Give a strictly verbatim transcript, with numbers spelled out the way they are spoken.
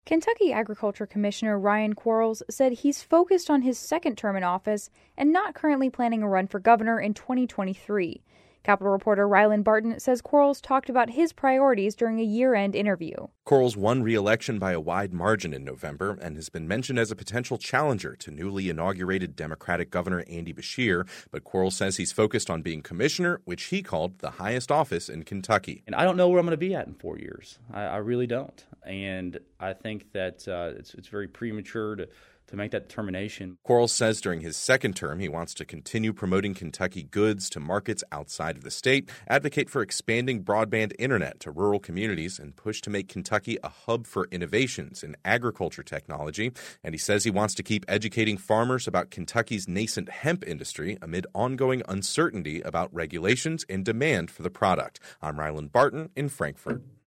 Kentucky Agriculture Commissioner Ryan Quarles said he's focused on his second term in office and not currently planning a run for governor in twenty twenty-three. Capitol reporter Rylan Barton says Quarles talked about his priorities during a year-end interview. Quarles won re-election by a wide margin in November and has been mentioned as a potential challenger to newly inaugurated Democratic Governor Andy Beshear, but Quarles says he's focused on being commissioner, which he called the highest office in Kentucky. And I don't know where I'm going to be at in four years. I, I really don't. And I think that uh, it's, it's very premature to to make that determination. Quarles says during his second term, he wants to continue promoting Kentucky goods to markets outside of the state, advocate for expanding broadband internet to rural communities, and push to make Kentucky a hub for innovations in agriculture technology. And he says he wants to keep educating farmers about Kentucky's nascent hemp industry amid ongoing uncertainty about regulations and demand for the product. I'm Rylan Barton in Frankfort.